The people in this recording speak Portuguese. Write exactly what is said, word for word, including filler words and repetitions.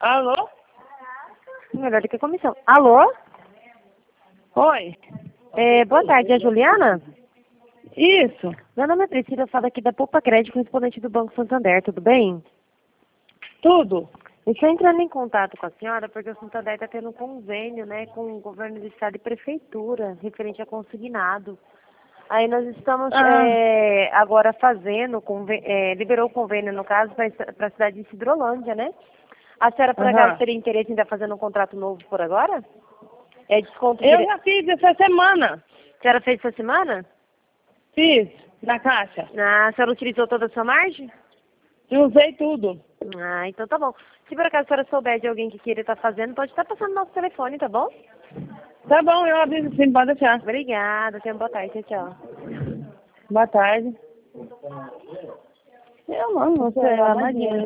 Alô? Melhor do que a comissão. Alô? Oi. É, boa tarde, é a Juliana? Isso. Meu nome é Priscila, eu falo aqui da Poupa Crédito, correspondente do Banco Santander, tudo bem? Tudo. Eu estou entrando em contato com a senhora porque o Santander está tendo um convênio, né, com o governo do estado e prefeitura, referente a consignado. Aí nós estamos Ah, é, agora fazendo, convê- é, liberou o convênio, no caso, para a cidade de Cidrolândia, né? A senhora, por acaso, aham. teria interesse em estar fazendo um contrato novo por agora? É desconto Eu direto. já fiz essa semana. A senhora fez essa semana? Fiz. Na caixa. Ah, a senhora utilizou toda a sua margem? Eu usei tudo. Ah, então tá bom. Se por acaso a senhora souber de alguém que queira estar fazendo, pode estar passando nosso telefone, tá bom? Tá bom, eu aviso sim, pode deixar. Obrigada, tenha uma boa tarde, tchau, tchau. Boa tarde. Eu não, não sei, Sei lá, imagina.